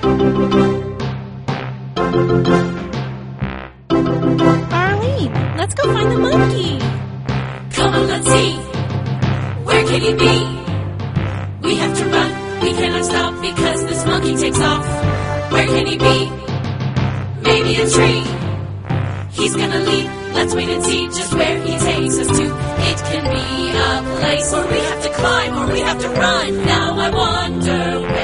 Arlene, let's go find the monkey. Come on, let's see. Where can he be? We have to run. We cannot stop because this monkey takes off. Where can he be? Maybe a tree. He's gonna leap. Let's wait and see just where he takes us to. It can be a place where we have to climb or we have to run. Now I wonder where